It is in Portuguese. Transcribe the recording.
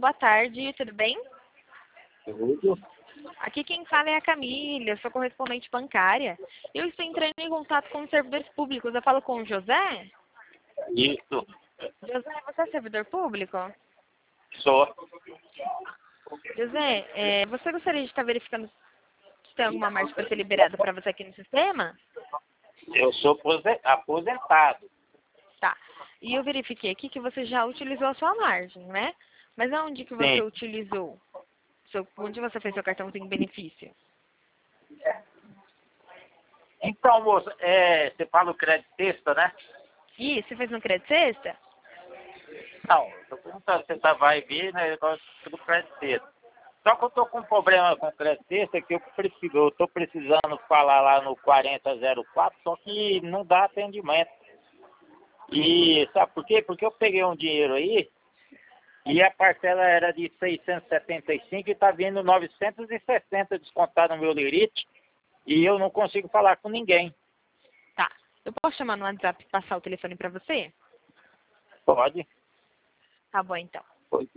boa tarde, tudo bem? Tudo. Aqui quem fala é a Camila, eu sou correspondente bancária. Eu estou entrando em contato com os servidores públicos. Eu falo com o José? Isso. José, você é servidor público? Sou. José, você gostaria de estar verificando se tem alguma margem para ser liberada para você aqui no sistema? Eu sou aposentado. Tá. E eu verifiquei aqui que você já utilizou a sua margem, né? Mas aonde que você Sim. utilizou? Onde você fez seu cartão sem benefício? Então, moça, você fala o crédito sexta, né? Ih, você fez no Crédito Sexta? Não, eu tô perguntando se você vai ver, né, negócio do crédito sexta. Só que eu tô com um problema com o crédito sexta que eu tô precisando falar lá no 4004, só que não dá atendimento. E sabe por quê? Porque eu peguei um dinheiro aí e a parcela era de 675 e tá vindo 960 descontado no meu lerite e eu não consigo falar com ninguém. Tá. Eu posso chamar no WhatsApp e passar o telefone para você? Pode? Tá bom, então.